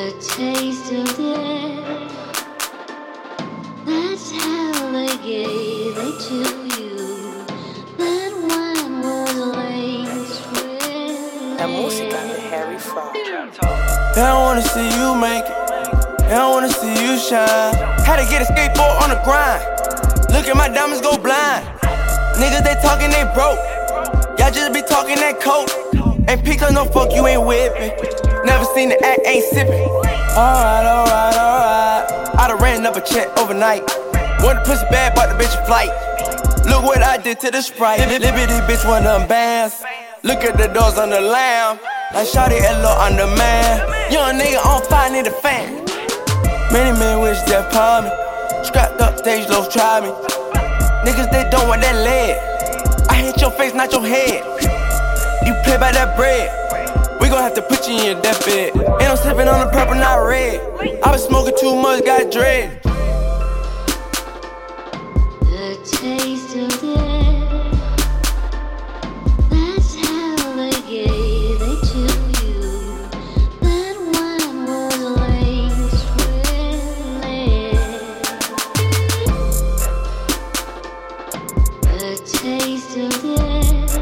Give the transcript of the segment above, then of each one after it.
A taste of death. That's how they gave it to you. That wine was laced with La música de Harry Fraud. They don't wanna see you make it. They don't wanna see you shine. Had to get a skateboard on the grind. Look at my diamonds go blind. Niggas they talking they broke. Y'all just be talking that coke. Ain't pick up no fuck you ain't with me. Never seen the act, ain't sipping. Alright. I done ran up a check overnight. Want the pussy bad, bought the bitch a flight. Look what I did to the Sprite. Liberty bitch one of them bands. Look at the doors on the lamb. Like shawty Elo on the man. Young nigga on fire, need a fan. Many men wish death upon me. Strapped up stage lows, try me. Niggas they don't want that lead. I hit your face, not your head. You play by that bread. We gon' have to put you in your deathbed. And I'm sipping on the purple, not red. I been smoking too much, got dread. a taste of death. That's how they gave it to you. That wine was laced with lead. A taste of death.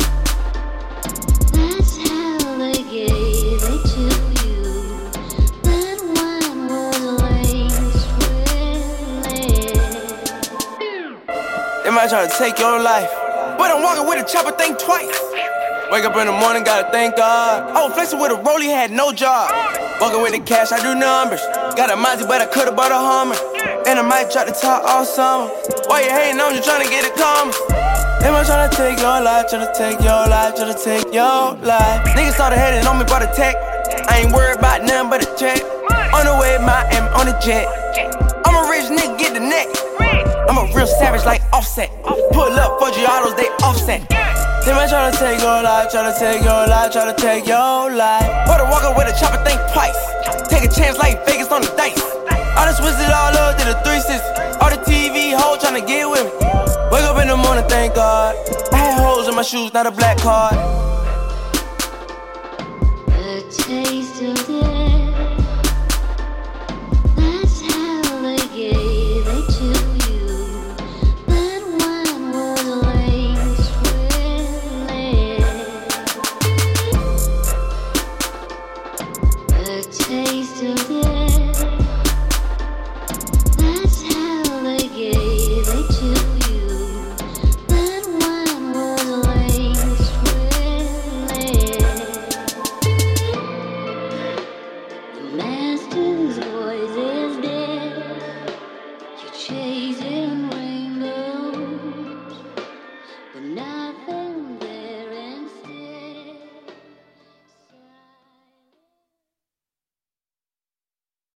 That's how they gave it to you. That wine was laced with lead. They might try to take your life, but I'm walking with a chopper, think twice. Wake up in the morning, gotta thank God. I was flexing with a rollie, had no job. Walking with the cash, I do numbers. Got a Mazda, but I could've bought a Hummer. And I might try to talk all summer. Why you hating on me, tryna get it calmer? They might tryna take your life, tryna take your life, tryna take your life. Niggas started hating on me, brought a tech. I ain't worried about nothing but a check. On the way, Miami, on the jet. I'm a rich nigga, get the neck. I'm a real savage like Offset. Pull up for Giottos, they offset. They might try to take your life, try to take your life, try to take your life. But I walk up with a chopper, think twice. Take a chance like Vegas on the dice. I done switched it all up, did a 360. All the TV hoes tryna get with me. Wake up in the morning, thank God. I had holes in my shoes, not a black card.